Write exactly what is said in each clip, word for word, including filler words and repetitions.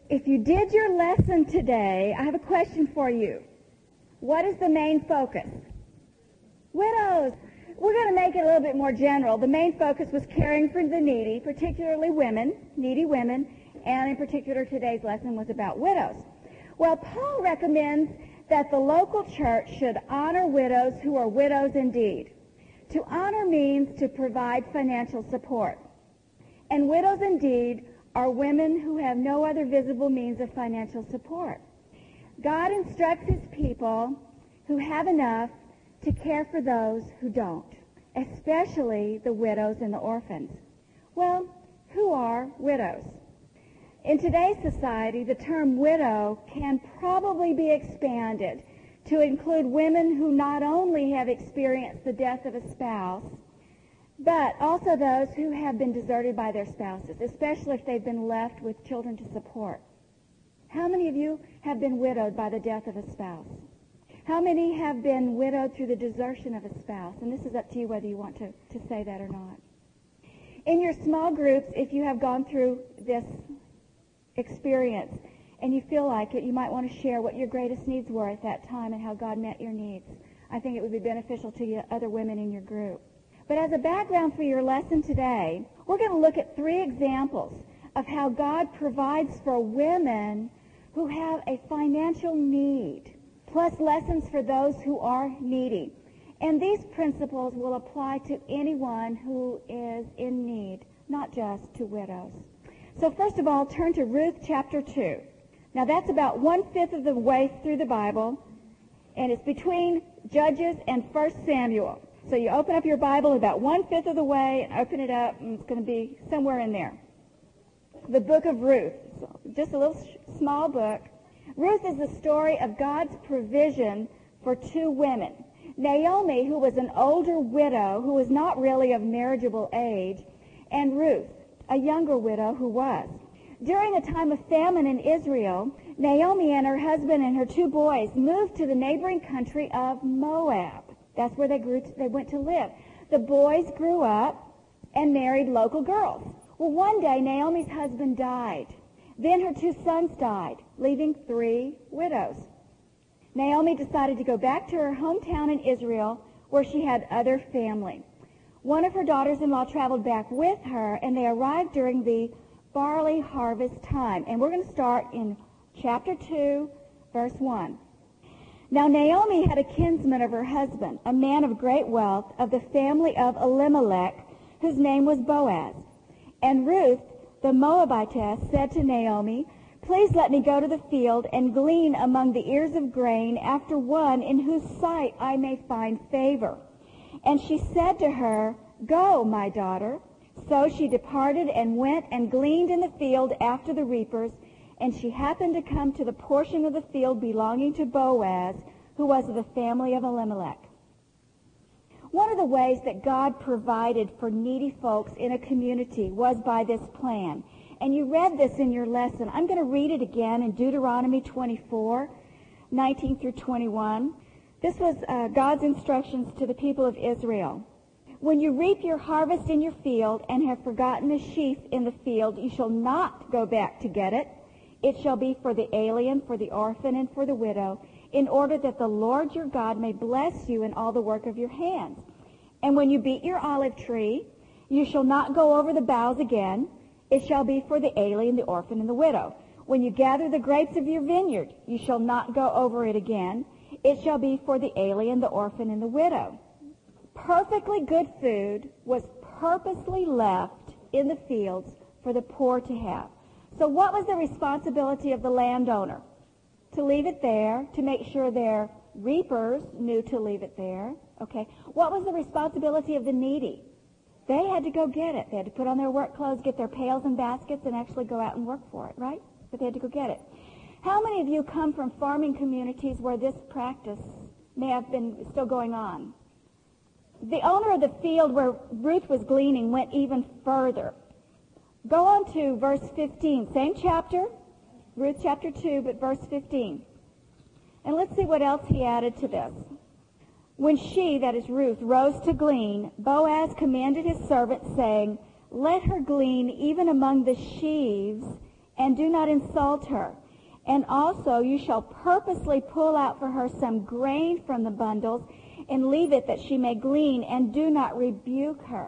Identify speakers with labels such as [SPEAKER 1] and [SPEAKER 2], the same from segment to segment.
[SPEAKER 1] If you did your lesson today, I have a question for you. What is the main focus? Widows. We're going to make it a little bit more general. The main focus was caring for the needy, particularly women, needy women, and in particular today's lesson was about widows. Well, Paul recommends that the local church should honor widows who are widows indeed. To honor means to provide financial support. And widows indeed are women who have no other visible means of financial support. God instructs his people who have enough to care for those who don't, especially the widows and the orphans. Well, who are widows? In today's society, the term widow can probably be expanded to include women who not only have experienced the death of a spouse, but also those who have been deserted by their spouses, especially if they've been left with children to support. How many of you have been widowed by the death of a spouse? How many have been widowed through the desertion of a spouse? And this is up to you whether you want to, to say that or not. In your small groups, if you have gone through this experience and you feel like it, you might want to share what your greatest needs were at that time and how God met your needs. I think it would be beneficial to you, other women in your group. But as a background for your lesson today, we're going to look at three examples of how God provides for women who have a financial need, plus lessons for those who are needy. And these principles will apply to anyone who is in need, not just to widows. So first of all, turn to Ruth chapter two. Now that's about one-fifth of the way through the Bible, and it's between Judges and First Samuel. So you open up your Bible about one-fifth of the way and open it up, and it's going to be somewhere in there. The book of Ruth, so just a little sh- small book. Ruth is the story of God's provision for two women. Naomi, who was an older widow who was not really of marriageable age, and Ruth, a younger widow who was. During a time of famine in Israel, Naomi and her husband and her two boys moved to the neighboring country of Moab. That's where they grew to, they went to live. The boys grew up and married local girls. Well, one day Naomi's husband died. Then her two sons died, leaving three widows. Naomi decided to go back to her hometown in Israel where she had other family. One of her daughters-in-law traveled back with her, and they arrived during the barley harvest time. And we're going to start in chapter two, verse one. Now Naomi had a kinsman of her husband, a man of great wealth, of the family of Elimelech, whose name was Boaz. And Ruth, the Moabitess, said to Naomi, "Please let me go to the field and glean among the ears of grain after one in whose sight I may find favor." And she said to her, "Go, my daughter." So she departed and went and gleaned in the field after the reapers, and she happened to come to the portion of the field belonging to Boaz, who was of the family of Elimelech. One of the ways that God provided for needy folks in a community was by this plan. And you read this in your lesson. I'm going to read it again in Deuteronomy twenty-four, nineteen through twenty-one. This was uh, God's instructions to the people of Israel. "When you reap your harvest in your field and have forgotten a sheaf in the field, you shall not go back to get it. It shall be for the alien, for the orphan, and for the widow, in order that the Lord your God may bless you in all the work of your hands. And when you beat your olive tree, you shall not go over the boughs again. It shall be for the alien, the orphan, and the widow. When you gather the grapes of your vineyard, you shall not go over it again. It shall be for the alien, the orphan, and the widow." Perfectly good food was purposely left in the fields for the poor to have. So what was the responsibility of the landowner? To leave it there, to make sure their reapers knew to leave it there. Okay. What was the responsibility of the needy? They had to go get it. They had to put on their work clothes, get their pails and baskets, and actually go out and work for it, right? But they had to go get it. How many of you come from farming communities where this practice may have been still going on? The owner of the field where Ruth was gleaning went even further. Go on to verse fifteen, same chapter, Ruth chapter two, but verse fifteen. And let's see what else he added to this. "When she," that is Ruth, "rose to glean, Boaz commanded his servant, saying, 'Let her glean even among the sheaves and do not insult her. And also you shall purposely pull out for her some grain from the bundles and leave it that she may glean, and do not rebuke her.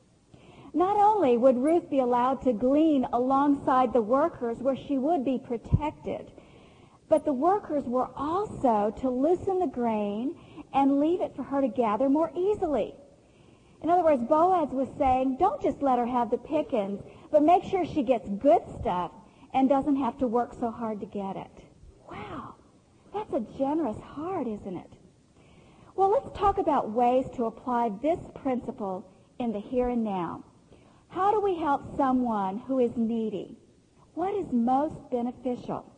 [SPEAKER 1] Not only would Ruth be allowed to glean alongside the workers where she would be protected, but the workers were also to loosen the grain and leave it for her to gather more easily. In other words, Boaz was saying, don't just let her have the pickings, but make sure she gets good stuff and doesn't have to work so hard to get it. Wow, that's a generous heart, isn't it? Well, let's talk about ways to apply this principle in the here and now. How do we help someone who is needy? What is most beneficial?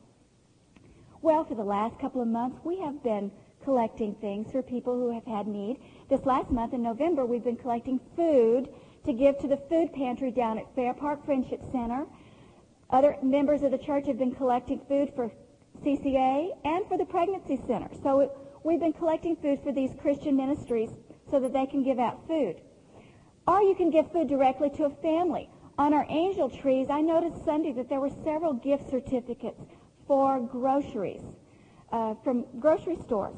[SPEAKER 1] Well, for the last couple of months, we have been collecting things for people who have had need. This last month in November, we've been collecting food to give to the food pantry down at Fair Park Friendship Center. Other members of the church have been collecting food for C C A and for the Pregnancy Center. So it, we've been collecting food for these Christian ministries so that they can give out food. Or you can give food directly to a family. On our angel trees, I noticed Sunday that there were several gift certificates for groceries uh, from grocery stores.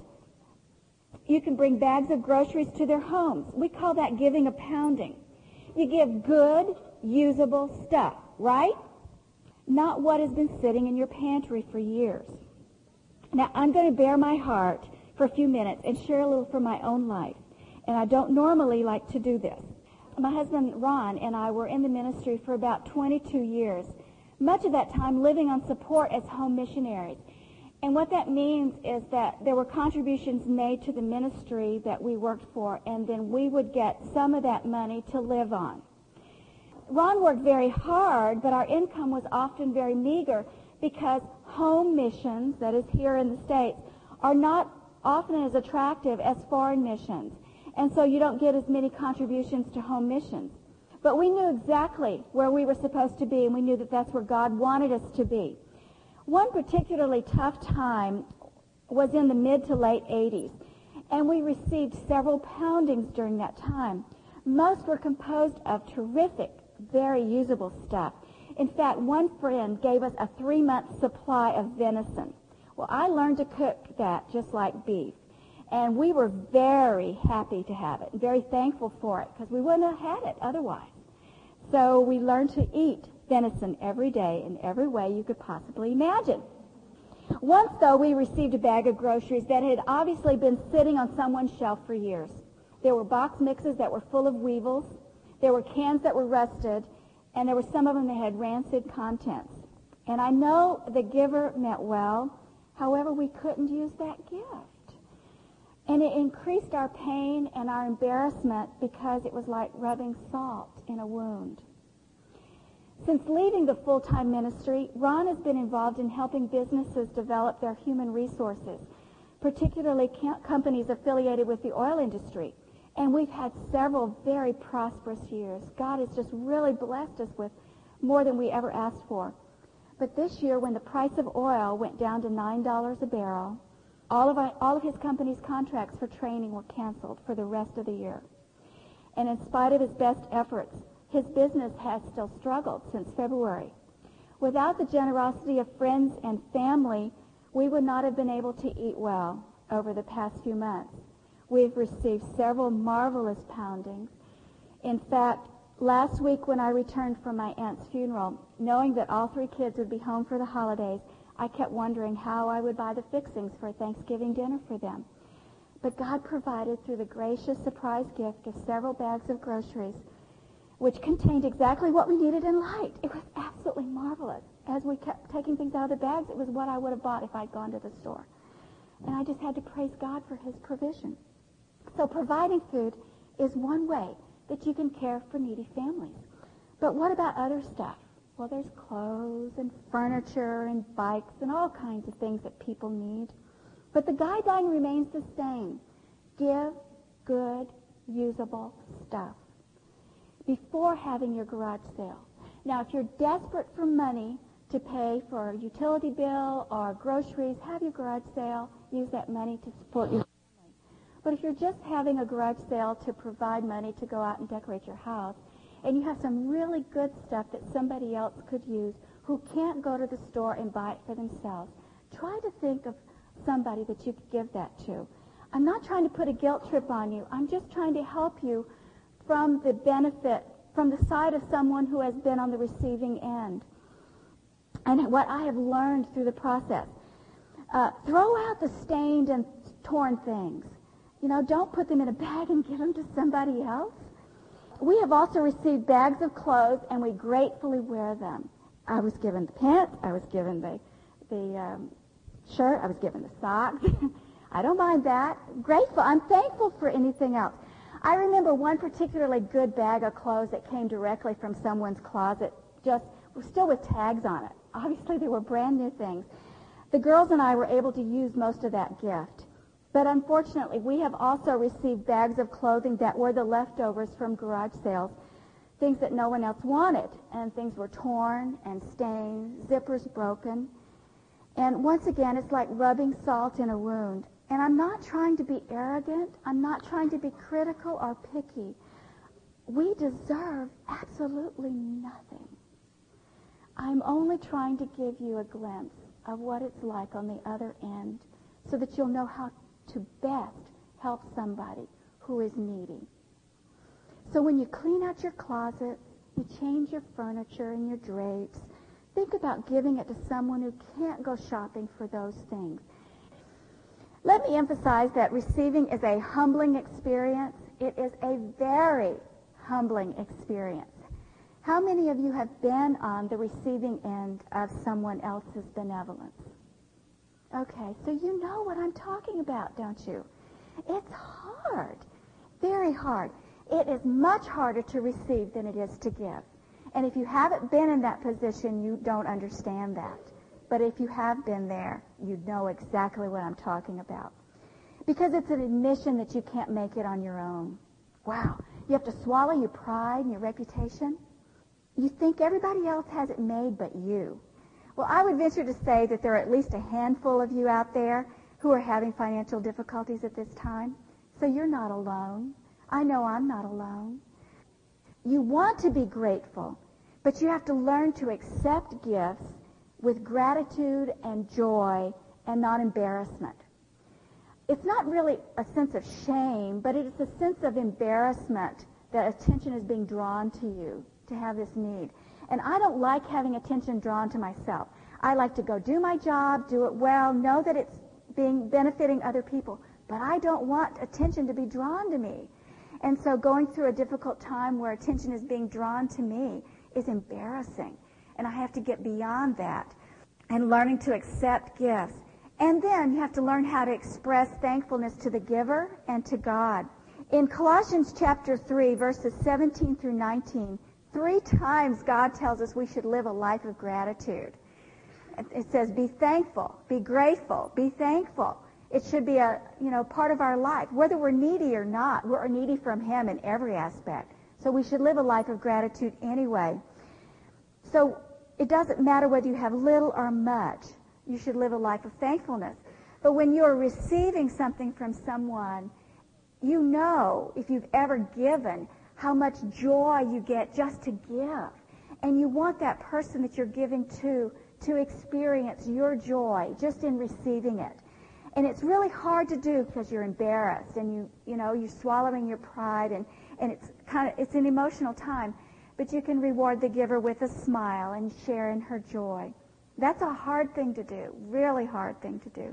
[SPEAKER 1] You can bring bags of groceries to their homes. We call that giving a pounding. You give good, usable stuff, right? Not what has been sitting in your pantry for years. Now, I'm going to bare my heart for a few minutes and share a little from my own life. And I don't normally like to do this. My husband, Ron, and I were in the ministry for about twenty-two years, much of that time living on support as home missionaries. And what that means is that there were contributions made to the ministry that we worked for, and then we would get some of that money to live on. Ron worked very hard, but our income was often very meager because home missions, that is here in the States, are not often as attractive as foreign missions. And so you don't get as many contributions to home missions. But we knew exactly where we were supposed to be, and we knew that that's where God wanted us to be. One particularly tough time was in the mid to late eighties, and we received several poundings during that time. Most were composed of terrific, very usable stuff. In fact, one friend gave us a three-month supply of venison. Well, I learned to cook that just like beef, and we were very happy to have it, very thankful for it, because we wouldn't have had it otherwise. So we learned to eat venison every day in every way you could possibly imagine. Once, though, we received a bag of groceries that had obviously been sitting on someone's shelf for years. There were box mixes that were full of weevils. There were cans that were rusted, and there were some of them that had rancid contents. And I know the giver meant well. However, we couldn't use that gift. And it increased our pain and our embarrassment because it was like rubbing salt in a wound. Since leaving the full-time ministry, Ron has been involved in helping businesses develop their human resources, particularly companies affiliated with the oil industry. And we've had several very prosperous years. God has just really blessed us with more than we ever asked for. But this year, when the price of oil went down to nine dollars a barrel, all of, our, all of his company's contracts for training were canceled for the rest of the year. And in spite of his best efforts, his business has still struggled since February. Without the generosity of friends and family, we would not have been able to eat well over the past few months. We've received several marvelous poundings. In fact, last week when I returned from my aunt's funeral, knowing that all three kids would be home for the holidays, I kept wondering how I would buy the fixings for Thanksgiving dinner for them. But God provided through the gracious surprise gift of several bags of groceries, which contained exactly what we needed and liked. It was absolutely marvelous. As we kept taking things out of the bags, it was what I would have bought if I'd gone to the store. And I just had to praise God for his provision. So providing food is one way that you can care for needy families. But what about other stuff? Well, there's clothes and furniture and bikes and all kinds of things that people need. But the guideline remains the same. Give good, usable stuff before having your garage sale. Now, if you're desperate for money to pay for a utility bill or groceries, have your garage sale. Use that money to support your family. But if you're just having a garage sale to provide money to go out and decorate your house, and you have some really good stuff that somebody else could use who can't go to the store and buy it for themselves. Try to think of somebody that you could give that to. I'm not trying to put a guilt trip on you. I'm just trying to help you from the benefit, from the side of someone who has been on the receiving end. And what I have learned through the process. Uh, throw out the stained and torn things. You know, don't put them in a bag and give them to somebody else. We have also received bags of clothes, and we gratefully wear them. I was given the pants. I was given the, the um, shirt. I was given the socks. I don't mind that. Grateful. I'm thankful for anything else. I remember one particularly good bag of clothes that came directly from someone's closet, just still with tags on it. Obviously, they were brand new things. The girls and I were able to use most of that gift. But unfortunately, we have also received bags of clothing that were the leftovers from garage sales, things that no one else wanted, and things were torn and stained, zippers broken. And once again, it's like rubbing salt in a wound. And I'm not trying to be arrogant. I'm not trying to be critical or picky. We deserve absolutely nothing. I'm only trying to give you a glimpse of what it's like on the other end so that you'll know how to best help somebody who is needy. So when you clean out your closet, you change your furniture and your drapes, think about giving it to someone who can't go shopping for those things. Let me emphasize that receiving is a humbling experience. It is a very humbling experience. How many of you have been on the receiving end of someone else's benevolence? Okay, so you know what I'm talking about, don't you? It's hard, very hard. It is much harder to receive than it is to give. And if you haven't been in that position, you don't understand that. But if you have been there, you know exactly what I'm talking about. Because it's an admission that you can't make it on your own. Wow, you have to swallow your pride and your reputation. You think everybody else has it made but you. Well, I would venture to say that there are at least a handful of you out there who are having financial difficulties at this time. So you're not alone. I know I'm not alone. You want to be grateful, but you have to learn to accept gifts with gratitude and joy and not embarrassment. It's not really a sense of shame, but it is a sense of embarrassment that attention is being drawn to you to have this need. And I don't like having attention drawn to myself. I like to go do my job, do it well, know that it's being benefiting other people, but I don't want attention to be drawn to me. And so going through a difficult time where attention is being drawn to me is embarrassing. And I have to get beyond that and learning to accept gifts. And then you have to learn how to express thankfulness to the giver and to God. In Colossians chapter three, verses seventeen through nineteen, three times God tells us we should live a life of gratitude. It says, be thankful, be grateful, be thankful. It should be a, you know, part of our life. Whether we're needy or not, we're needy from Him in every aspect. So we should live a life of gratitude anyway. So it doesn't matter whether you have little or much. You should live a life of thankfulness. But when you're receiving something from someone, you know, if you've ever given, how much joy you get just to give. And you want that person that you're giving to to experience your joy just in receiving it. And it's really hard to do because you're embarrassed and you you know you're swallowing your pride and and it's kind of it's an emotional time. But you can reward the giver with a smile and share in her joy. That's a hard thing to do, really hard thing to do.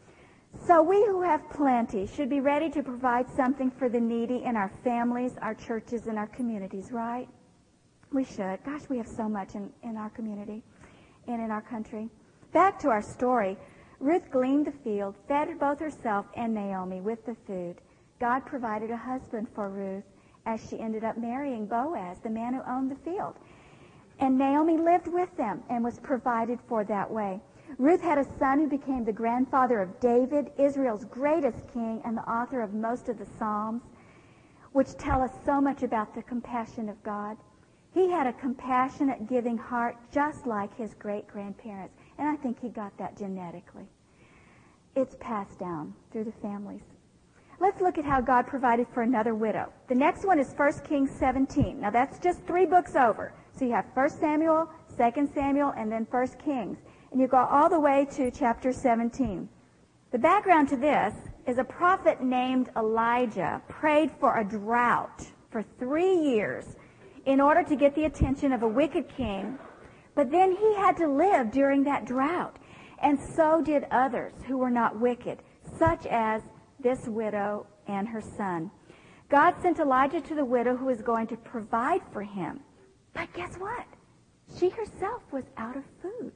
[SPEAKER 1] So we who have plenty should be ready to provide something for the needy in our families, our churches, and our communities, right? We should. Gosh, we have so much in, in our community and in our country. Back to our story. Ruth gleaned the field, fed both herself and Naomi with the food. God provided a husband for Ruth as she ended up marrying Boaz, the man who owned the field. And Naomi lived with them and was provided for that way. Ruth had a son who became the grandfather of David, Israel's greatest king and the author of most of the Psalms, which tell us so much about the compassion of God. He had a compassionate, giving heart just like his great-grandparents, and I think he got that genetically. It's passed down through the families. Let's look at how God provided for another widow. The next one is First Kings seventeen. Now, that's just three books over. So you have First Samuel, Second Samuel, and then First Kings. And you go all the way to chapter seventeen. The background to this is a prophet named Elijah prayed for a drought for three years in order to get the attention of a wicked king, but then he had to live during that drought. And so did others who were not wicked, such as this widow and her son. God sent Elijah to the widow who was going to provide for him. But guess what? She herself was out of food.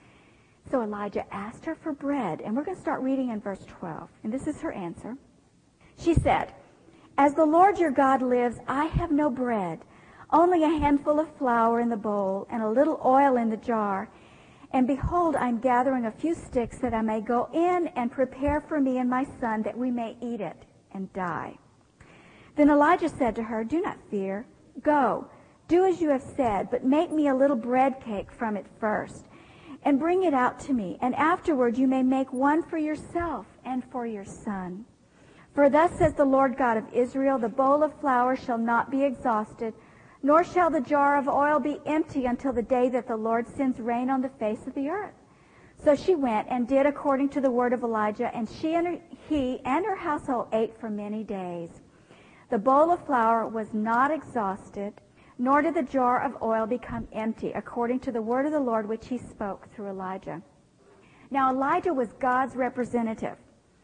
[SPEAKER 1] So Elijah asked her for bread, and we're going to start reading in verse twelve. And this is her answer. She said, "As the Lord your God lives, I have no bread, only a handful of flour in the bowl and a little oil in the jar. And behold, I'm gathering a few sticks that I may go in and prepare for me and my son that we may eat it and die." Then Elijah said to her, "Do not fear. Go, do as you have said, but make me a little bread cake from it first, and bring it out to me, and afterward you may make one for yourself and for your son. For thus says the Lord God of Israel, the bowl of flour shall not be exhausted, nor shall the jar of oil be empty until the day that the Lord sends rain on the face of the earth." So she went and did according to the word of Elijah, and she and her, he and her household ate for many days. The bowl of flour was not exhausted, nor did the jar of oil become empty, according to the word of the Lord which he spoke through Elijah. Now Elijah was God's representative.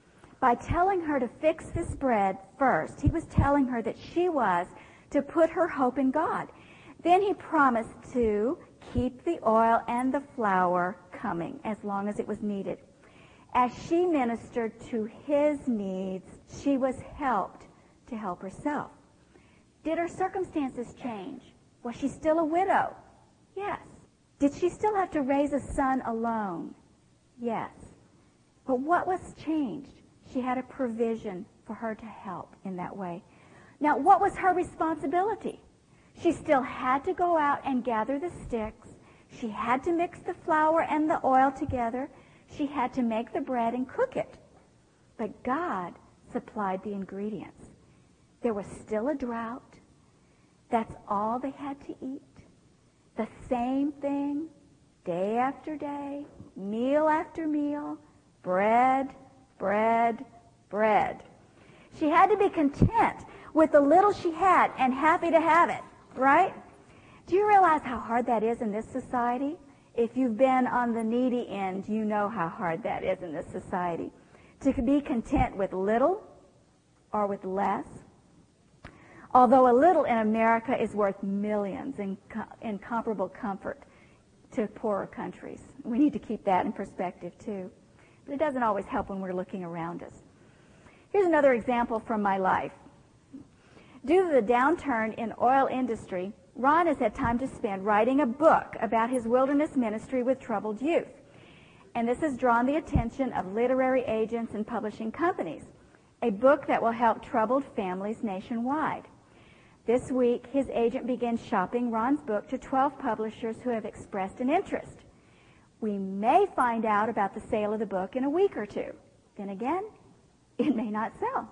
[SPEAKER 1] By telling her to fix this bread first, he was telling her that she was to put her hope in God. Then he promised to keep the oil and the flour coming as long as it was needed. As she ministered to his needs, she was helped to help herself. Did her circumstances change? Was she still a widow? Yes. Did she still have to raise a son alone? Yes. But what was changed? She had a provision for her to help in that way. Now, what was her responsibility? She still had to go out and gather the sticks. She had to mix the flour and the oil together. She had to make the bread and cook it. But God supplied the ingredients. There was still a drought. That's all they had to eat. The same thing, day after day, meal after meal, bread, bread, bread. She had to be content with the little she had and happy to have it, right? Do you realize how hard that is in this society? If you've been on the needy end, you know how hard that is in this society. To be content with little or with less. Although a little in America is worth millions in incomparable comfort to poorer countries. We need to keep that in perspective too. But it doesn't always help when we're looking around us. Here's another example from my life. Due to the downturn in oil industry, Ron has had time to spend writing a book about his wilderness ministry with troubled youth. And this has drawn the attention of literary agents and publishing companies. A book that will help troubled families nationwide. This week, his agent began shopping Ron's book to twelve publishers who have expressed an interest. We may find out about the sale of the book in a week or two. Then again, it may not sell.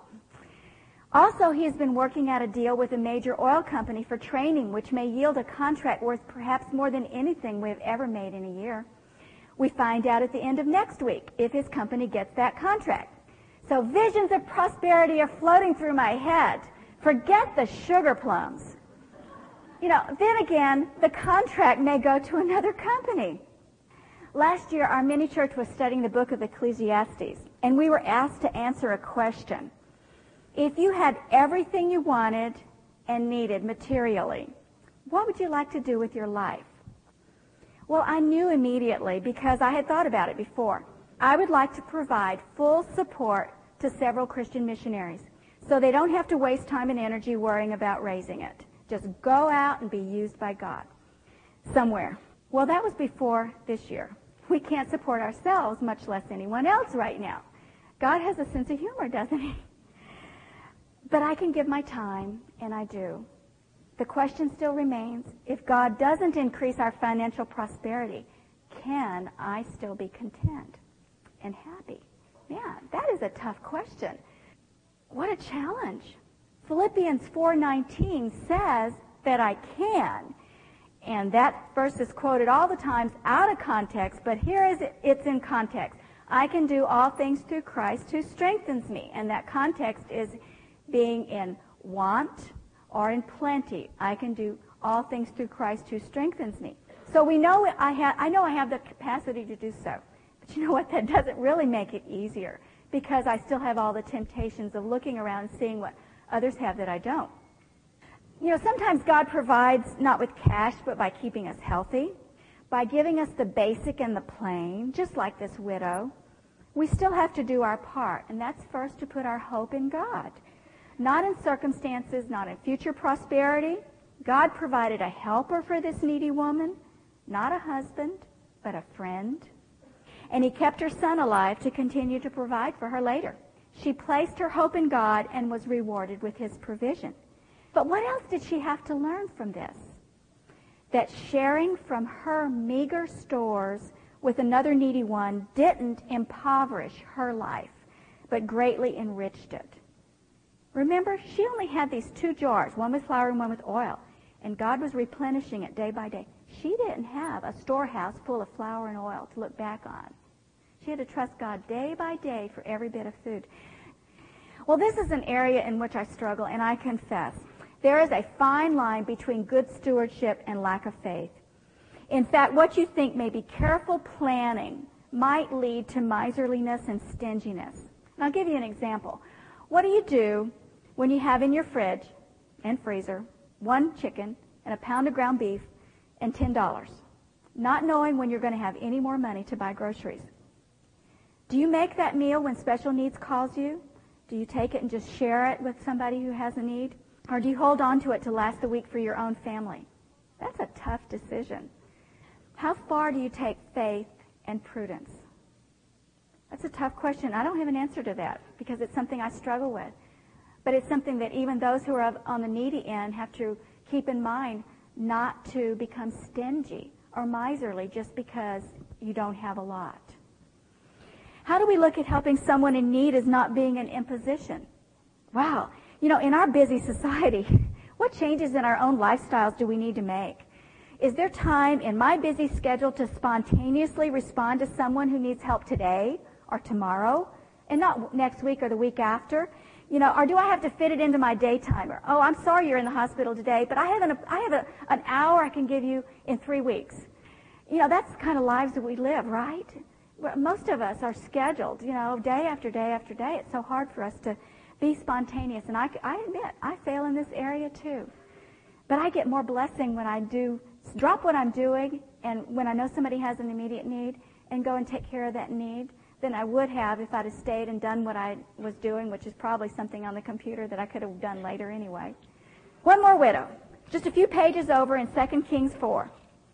[SPEAKER 1] Also, he has been working out a deal with a major oil company for training, which may yield a contract worth perhaps more than anything we have ever made in a year. We find out at the end of next week if his company gets that contract. So visions of prosperity are floating through my head. Forget the sugar plums. You know, then again, the contract may go to another company. Last year, our mini church was studying the book of Ecclesiastes, and we were asked to answer a question. If you had everything you wanted and needed materially, what would you like to do with your life? Well, I knew immediately because I had thought about it before. I would like to provide full support to several Christian missionaries so they don't have to waste time and energy worrying about raising it. Just go out and be used by God somewhere. Well, that was before this year. We can't support ourselves, much less anyone else right now. God has a sense of humor, doesn't he? But I can give my time, and I do. The question still remains, if God doesn't increase our financial prosperity, can I still be content and happy? Man, that is a tough question. What a challenge. Philippians four nineteen says that I can. And that verse is quoted all the times out of context, but here is it, it's in context. I can do all things through Christ who strengthens me. And that context is being in want or in plenty. I can do all things through Christ who strengthens me. So we know I, ha- I know I have the capacity to do so. But you know what? That doesn't really make it easier, because I still have all the temptations of looking around and seeing what others have that I don't. You know, sometimes God provides not with cash, but by keeping us healthy, by giving us the basic and the plain, just like this widow. We still have to do our part, and that's first to put our hope in God. Not in circumstances, not in future prosperity. God provided a helper for this needy woman, not a husband, but a friend. And he kept her son alive to continue to provide for her later. She placed her hope in God and was rewarded with his provision. But what else did she have to learn from this? That sharing from her meager stores with another needy one didn't impoverish her life, but greatly enriched it. Remember, she only had these two jars, one with flour and one with oil, and God was replenishing it day by day. She didn't have a storehouse full of flour and oil to look back on. She had to trust God day by day for every bit of food. Well, this is an area in which I struggle, and I confess, there is a fine line between good stewardship and lack of faith. In fact, what you think may be careful planning might lead to miserliness and stinginess. And I'll give you an example. What do you do when you have in your fridge and freezer one chicken and a pound of ground beef and ten dollars, not knowing when you're going to have any more money to buy groceries? Do you make that meal when special needs calls you? Do you take it and just share it with somebody who has a need? Or do you hold on to it to last the week for your own family? That's a tough decision. How far do you take faith and prudence? That's a tough question. I don't have an answer to that because it's something I struggle with. But it's something that even those who are on the needy end have to keep in mind, not to become stingy or miserly just because you don't have a lot. How do we look at helping someone in need as not being an imposition? Wow. You know, in our busy society, what changes in our own lifestyles do we need to make? Is there time in my busy schedule to spontaneously respond to someone who needs help today or tomorrow and not next week or the week after? You know, or do I have to fit it into my day timer? Oh, I'm sorry you're in the hospital today, but I have an, I have a, an hour I can give you in three weeks. You know, that's the kind of lives that we live, right? Most of us are scheduled, you know, day after day after day. It's so hard for us to be spontaneous. And I, I admit, I fail in this area too. But I get more blessing when I do drop what I'm doing and when I know somebody has an immediate need and go and take care of that need than I would have if I'd have stayed and done what I was doing, which is probably something on the computer that I could have done later anyway. One more widow, just a few pages over in Second Kings four.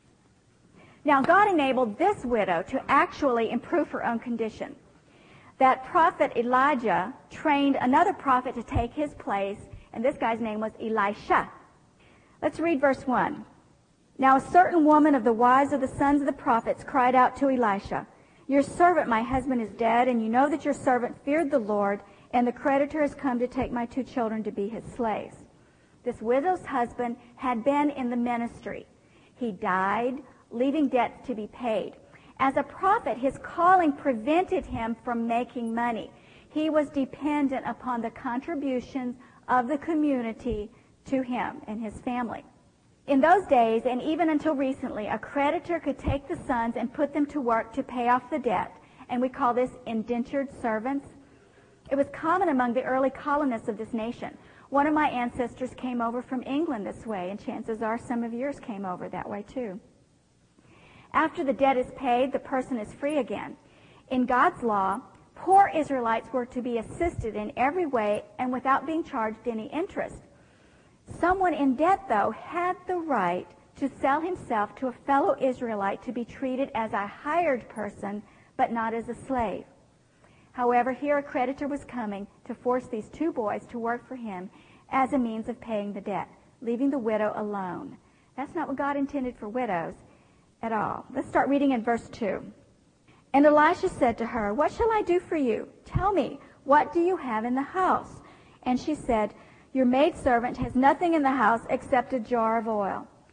[SPEAKER 1] Now, God enabled this widow to actually improve her own condition. That prophet Elijah trained another prophet to take his place, and this guy's name was Elisha. Let's read verse one. Now, a certain woman of the wives of the sons of the prophets cried out to Elisha, "Your servant, my husband, is dead, and you know that your servant feared the Lord, and the creditor has come to take my two children to be his slaves." This widow's husband had been in the ministry. He died, leaving debts to be paid. As a prophet, his calling prevented him from making money. He was dependent upon the contributions of the community to him and his family. In those days, and even until recently, a creditor could take the sons and put them to work to pay off the debt, and we call this indentured servants. It was common among the early colonists of this nation. One of my ancestors came over from England this way, and chances are some of yours came over that way too. After the debt is paid, the person is free again. In God's law, poor Israelites were to be assisted in every way and without being charged any interest. Someone in debt, though, had the right to sell himself to a fellow Israelite to be treated as a hired person, but not as a slave. However, here a creditor was coming to force these two boys to work for him as a means of paying the debt, leaving the widow alone. That's not what God intended for widows at all. Let's start reading in verse two. And Elisha said to her, "What shall I do for you? Tell me, what do you have in the house?" And she said, "Your maidservant has nothing in the house except a jar of oil."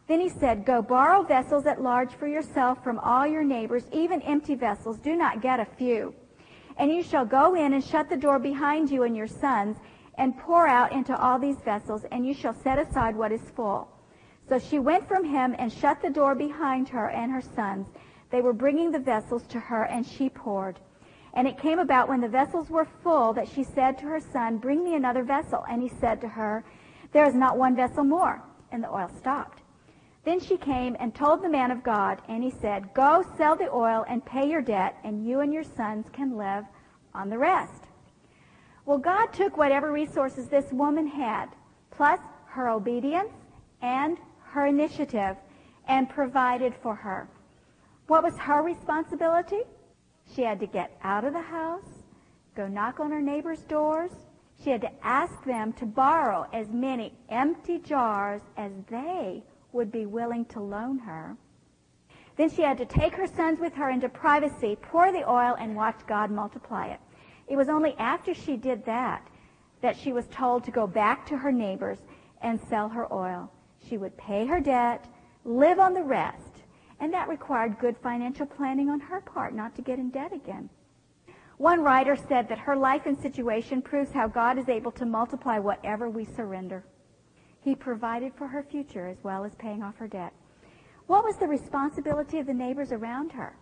[SPEAKER 1] Then he said, "Go borrow vessels at large for yourself from all your neighbors, even empty vessels. Do not get a few. And you shall go in and shut the door behind you and your sons, and pour out into all these vessels, and you shall set aside what is full." So she went from him and shut the door behind her and her sons. They were bringing the vessels to her, and she poured. And it came about when the vessels were full that she said to her son, "Bring me another vessel." And he said to her, "There is not one vessel more." And the oil stopped. Then she came and told the man of God, and he said, "Go sell the oil and pay your debt, and you and your sons can live on the rest." Well, God took whatever resources this woman had, plus her obedience and her initiative, and provided for her. What was her responsibility? She had to get out of the house, go knock on her neighbors' doors. She had to ask them to borrow as many empty jars as they would be willing to loan her. Then she had to take her sons with her into privacy, pour the oil, and watch God multiply it. It was only after she did that that she was told to go back to her neighbors and sell her oil. She would pay her debt, live on the rest, and that required good financial planning on her part, not to get in debt again. One writer said that her life and situation proves how God is able to multiply whatever we surrender. He provided for her future as well as paying off her debt. What was the responsibility of the neighbors around her?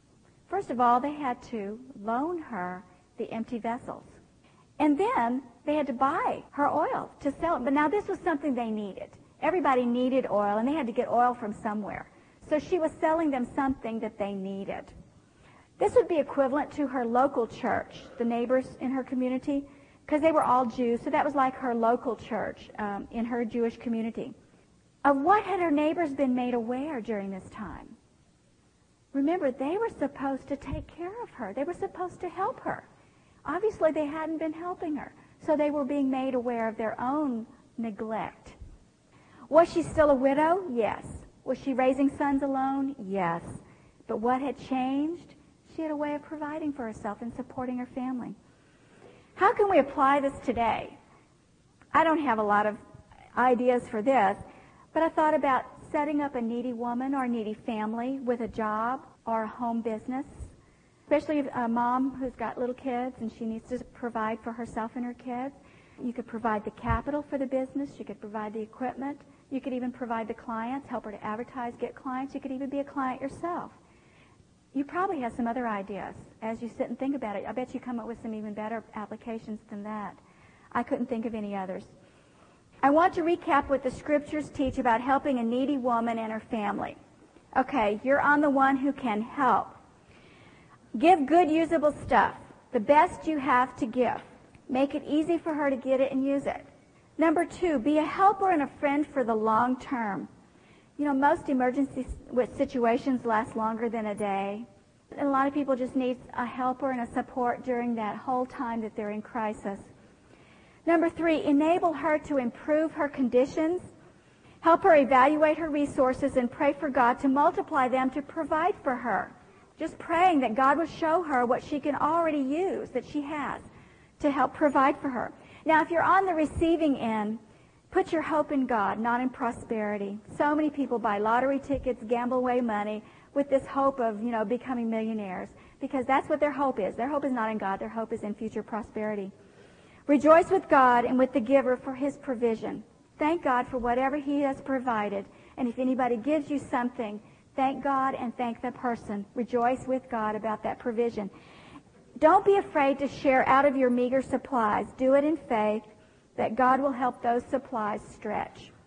[SPEAKER 1] First of all, they had to loan her the empty vessels. And then they had to buy her oil to sell it. But now this was something they needed. Everybody needed oil, and they had to get oil from somewhere. So she was selling them something that they needed. This would be equivalent to her local church, the neighbors in her community, because they were all Jews, so that was like her local church um, in her Jewish community. Of what had her neighbors been made aware during this time? Remember, they were supposed to take care of her. They were supposed to help her. Obviously, they hadn't been helping her, so they were being made aware of their own neglect. Was she still a widow? Yes. Was she raising sons alone? Yes. But what had changed? She had a way of providing for herself and supporting her family. How can we apply this today? I don't have a lot of ideas for this, but I thought about setting up a needy woman or a needy family with a job or a home business, especially a mom who's got little kids and she needs to provide for herself and her kids. You could provide the capital for the business. You could provide the equipment. You could even provide the clients, help her to advertise, get clients. You could even be a client yourself. You probably have some other ideas as you sit and think about it. I bet you come up with some even better applications than that. I couldn't think of any others. I want to recap what the scriptures teach about helping a needy woman and her family. Okay, you're on the one who can help. Give good, usable stuff, the best you have to give. Make it easy for her to get it and use it. Number two, be a helper and a friend for the long term. You know, most emergency situations last longer than a day. And a lot of people just need a helper and a support during that whole time that they're in crisis. Number three, enable her to improve her conditions. Help her evaluate her resources and pray for God to multiply them to provide for her. Just praying that God will show her what she can already use, that she has, to help provide for her. Now, if you're on the receiving end, put your hope in God, not in prosperity. So many people buy lottery tickets, gamble away money with this hope of, you know, becoming millionaires, because that's what their hope is. Their hope is not in God. Their hope is in future prosperity. Rejoice with God and with the giver for his provision. Thank God for whatever he has provided. And if anybody gives you something, thank God and thank the person. Rejoice with God about that provision. Don't be afraid to share out of your meager supplies. Do it in faith that God will help those supplies stretch.